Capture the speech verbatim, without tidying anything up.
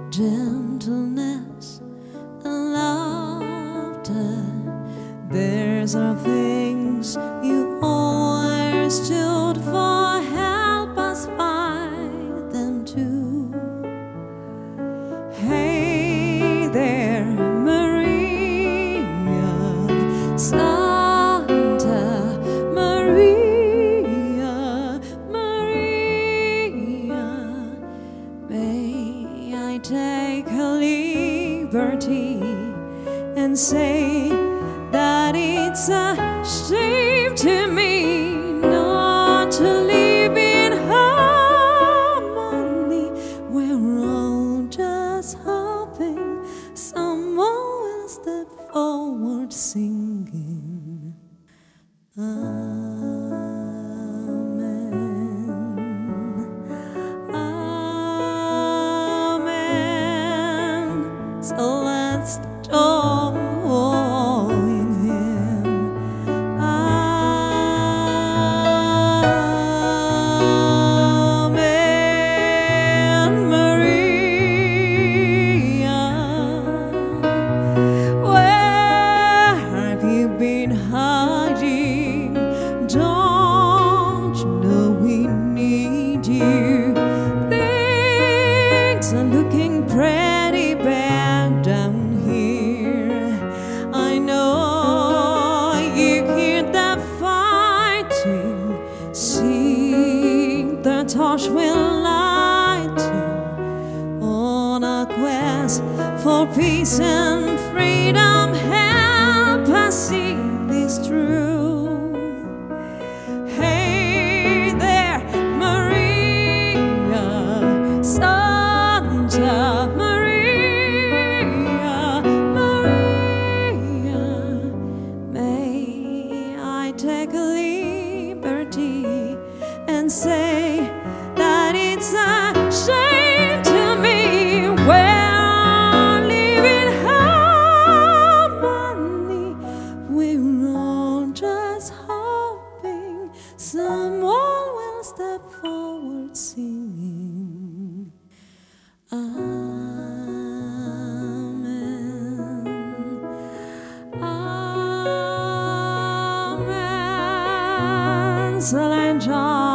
gentleness and laughter. These are things you always stood for. Help us find them too. Hey there, Maria, Santa Maria, Maria. May I take a liberty and say that it's a shame to me not to live in harmony. We're all just hoping someone will step forward singing Amen, Amen. So let's join hiding. Don't you know we need you? Things are looking pretty bad down here. I know you hear the fighting, see the torch will lighting on a quest for peace and freedom. Help us see this true. Hey there, Maria, Santa Maria, Maria. May I take a liberty and say that it's a shame to me we're living harmony. We're all just hoping someone will step forward singing Amen, Amen. So